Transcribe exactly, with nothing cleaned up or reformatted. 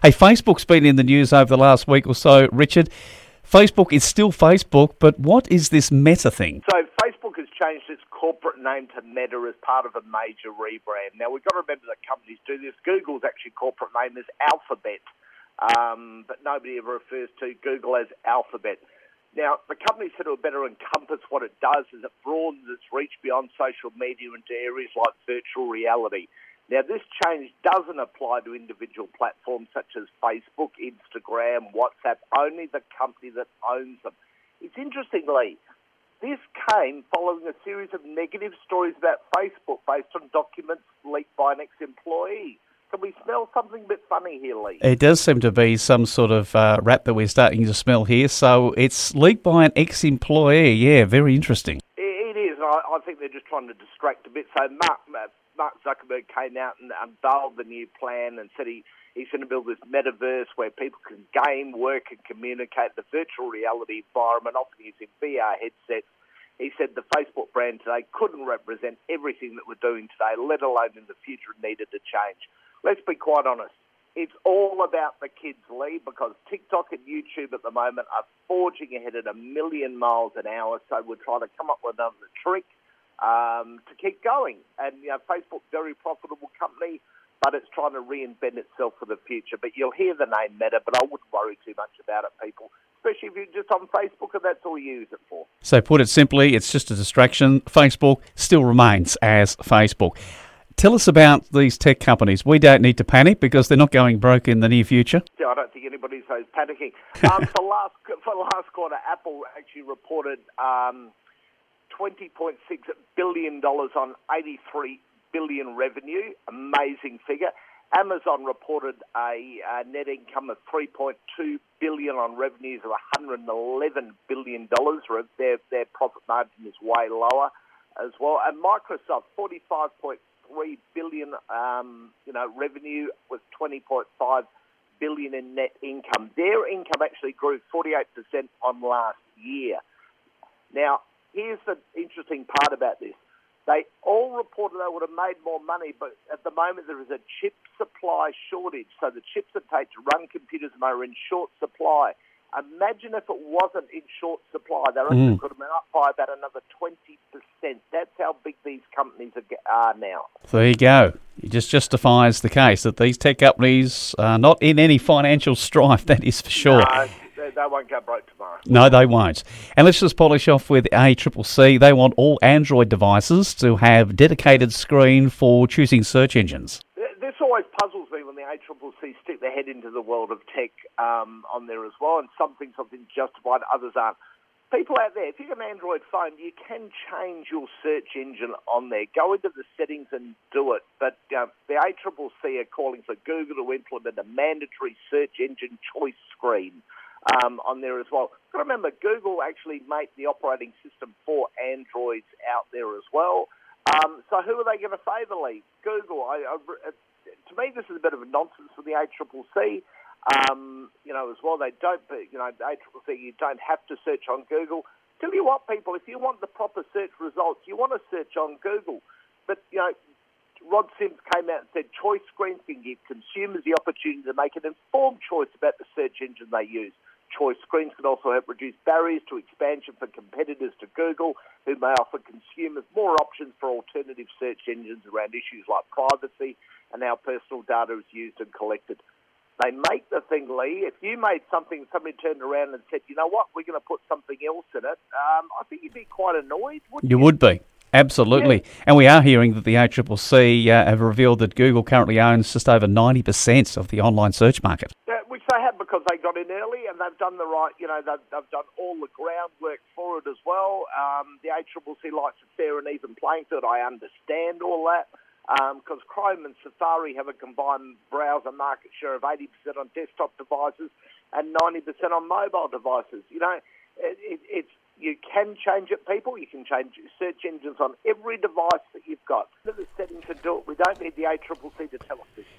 Hey, Facebook's been in the news over the last week or so, Richard. Facebook is still Facebook, but what is this Meta thing? So Facebook has changed its corporate name to Meta as part of a major rebrand. Now, we've got to remember that companies do this. Google's actually corporate name is Alphabet, um, but nobody ever refers to Google as Alphabet. Now, the company said it would better encompass what it does as it broadens its reach beyond social media into areas like virtual reality. Now, this change doesn't apply to individual platforms such as Facebook, Instagram, WhatsApp, only the company that owns them. It's interesting, Lee, this came following a series of negative stories about Facebook based on documents leaked by an ex-employee. Can we smell something a bit funny here, Lee? It does seem to be some sort of uh, rat that we're starting to smell here. So it's leaked by an ex-employee. Yeah, very interesting. It is. I, I think they're just trying to distract a bit. So Mark, Mark Zuckerberg came out and unveiled the new plan and said he, he's going to build this metaverse where people can game, work and communicate in the virtual reality environment, often using V R headsets. He said the Facebook brand today couldn't represent everything that we're doing today, let alone in the future, and needed to change. Let's be quite honest. It's all about the kids, Lee, because TikTok and YouTube at the moment are forging ahead at a million miles an hour, so we're trying to come up with another trick um, to keep going. And, you know, Facebook, very profitable company, but it's trying to reinvent itself for the future. But you'll hear the name Meta, but I wouldn't worry too much about it, people, especially if you're just on Facebook and that's all you use it for. So put it simply, it's just a distraction. Facebook still remains as Facebook. Tell us about these tech companies. We don't need to panic because they're not going broke in the near future. Yeah, I don't think anybody's so panicking. Um, for last for last quarter, Apple actually reported um, twenty point six billion dollars on eighty-three billion dollars revenue. Amazing figure. Amazon reported a, a net income of three point two billion dollars on revenues of one hundred eleven billion dollars. Their, their profit margin is way lower as well. And Microsoft, forty-five point three billion dollars um, you know, revenue with twenty point five billion dollars in net income. Their income actually grew forty-eight percent on last year. Now, here's the interesting part about this. They all reported they would have made more money, but at the moment there is a chip supply shortage. So the chips that take to run computers are in short supply. Imagine if it wasn't in short supply. They reckon it could have been up by about another twenty percent. That's how big these companies are now. There you go. It just justifies the case that these tech companies are not in any financial strife, that is for sure. No, they, they won't go broke tomorrow. No, they won't. And let's just polish off with A C C C. They want all Android devices to have dedicated screen for choosing search engines. This always puzzles me when the A C C C stick their head into the world of tech um, on there as well, and some things have been justified, others aren't. People out there, if you've got an Android phone, you can change your search engine on there. Go into the settings and do it. But uh, the A C C C are calling for Google to implement a mandatory search engine choice screen um, on there as well. Got to remember, Google actually made the operating system for Androids out there as well. Um, so who are they going to favour, Lee? Google. I, I, to me, this is a bit of a nonsense for the A C C C. Um, you know, as well, they don't, you know, the A C C C, you don't have to search on Google. Tell you what, people, if you want the proper search results, you want to search on Google. But, you know, Rod Sims came out and said choice screens can give consumers the opportunity to make an informed choice about the search engine they use. Choice screens can also help reduce barriers to expansion for competitors to Google, who may offer consumers more options for alternative search engines around issues like privacy and how personal data is used and collected. They make the thing, Lee. If you made something, somebody turned around and said, you know what, we're going to put something else in it, um, I think you'd be quite annoyed, wouldn't you? You would be. Absolutely. Yeah. And we are hearing that the A C C C uh, have revealed that Google currently owns just over ninety percent of the online search market. Yeah, which they have because they got in early and they've done the right, you know, they've, they've done all the groundwork for it as well. Um, the A C C C likes a fair and even playing field. I understand all that. Because um, Chrome and Safari have a combined browser market share of eighty percent on desktop devices and ninety percent on mobile devices. You know, it, it, it's you can change it, people. You can change search engines on every device that you've got. There's a setting to do it. We don't need the A C C C to tell us this.